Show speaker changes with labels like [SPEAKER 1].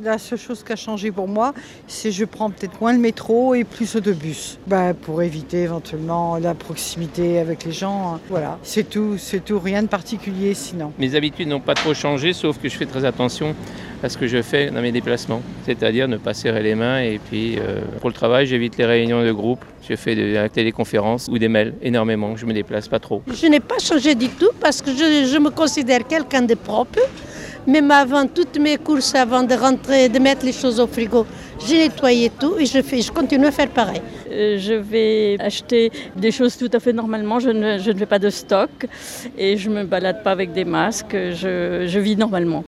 [SPEAKER 1] La seule chose qui a changé pour moi, c'est que je prends peut-être moins le métro et plus de bus. Pour éviter éventuellement la proximité avec les gens. Voilà, c'est tout, rien de particulier sinon.
[SPEAKER 2] Mes habitudes n'ont pas trop changé, sauf que je fais très attention à ce que je fais dans mes déplacements. C'est-à-dire ne pas serrer les mains et puis pour le travail, j'évite les réunions de groupe. Je fais de la téléconférence ou des mails énormément, je me déplace pas trop.
[SPEAKER 3] Je n'ai pas changé du tout parce que je me considère quelqu'un de propre. Même avant toutes mes courses, avant de rentrer, de mettre les choses au frigo, j'ai nettoyé tout et je continue à faire pareil.
[SPEAKER 4] Je vais acheter des choses tout à fait normalement, je ne fais pas de stock et je ne me balade pas avec des masques, je vis normalement.